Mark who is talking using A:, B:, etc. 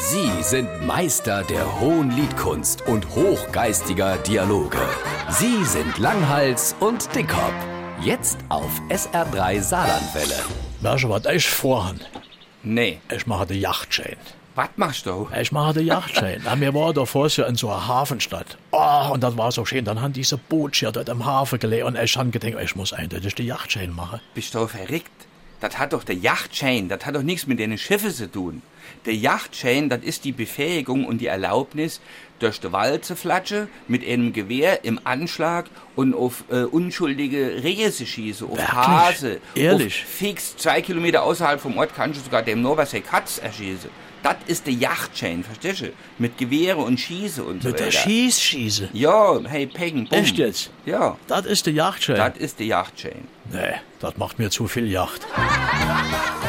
A: Sie sind Meister der hohen Liedkunst und hochgeistiger Dialoge. Sie sind Langhals und Dickhop. Jetzt auf SR3 Saarlandwelle.
B: Weißt du, was ich vorhabe?
C: Nee.
B: Ich mache den Yachtschein.
C: Was machst du?
B: Ich mache den Yachtschein. Wir waren da vorher in so einer Hafenstadt. Oh, und das war so schön. Dann haben diese Boote hier dort im Hafen gelegen. Und ich habe gedacht, ich muss eindeutig den Yachtschein machen.
C: Bist du verrückt? Das hat doch der Yachtschein, das hat doch nichts mit den Schiffen zu tun. Der Yachtschein, das ist die Befähigung und die Erlaubnis, durch den Wald zu flatschen, mit einem Gewehr im Anschlag und auf unschuldige Rehe zu schießen, auf
B: Wirklich?
C: Hase,
B: Ehrlich?
C: auf fix 2 Kilometer außerhalb vom Ort kannst du sogar dem Novace Katz erschießen. Das ist der Yachtschein, verstehst du? Mit Gewehre und Schieße und so
B: Mit
C: weiter.
B: der Schießschieße.
C: Ja, hey, Peng, bumm.
B: Echt jetzt?
C: Ja,
B: Das ist der Yachtschein.
C: das ist der Yachtschein.
B: Nee, das macht mir zu viel Yacht.